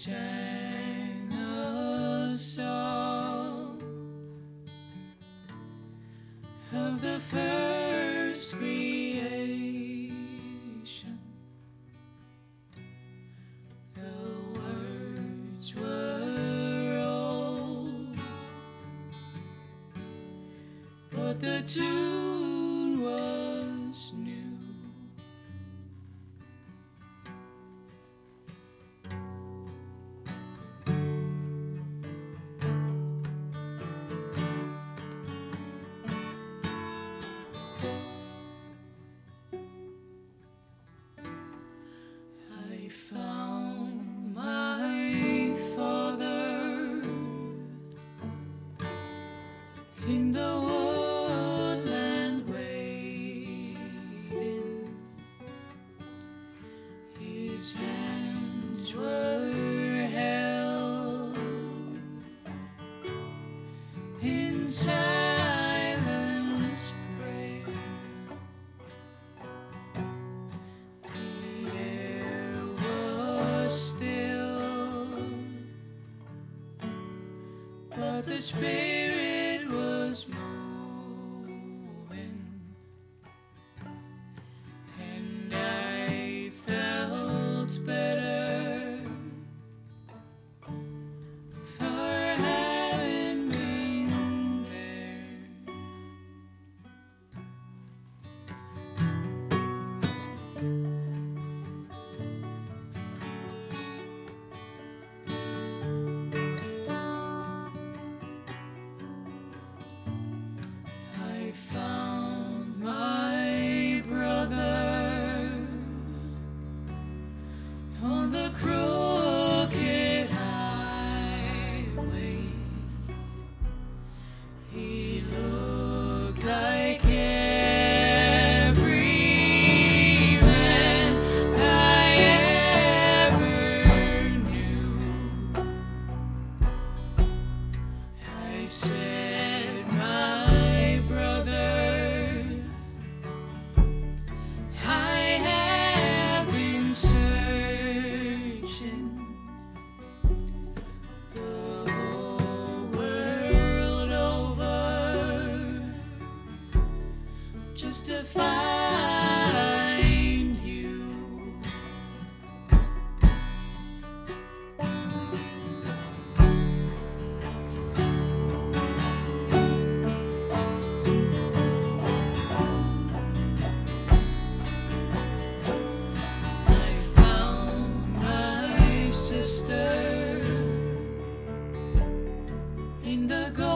sang a song of the first creation. The words were old, but the tune was new. I found my Father in the woodland waiting. His hands were held in silent prayer. The air was still, but the Spirit was moving, and I felt better for having been there. I found my brother on the crooked highway. He looked like every man I ever knew. I said, my brother, I have been searching the whole world over just to find you. I found my sister in the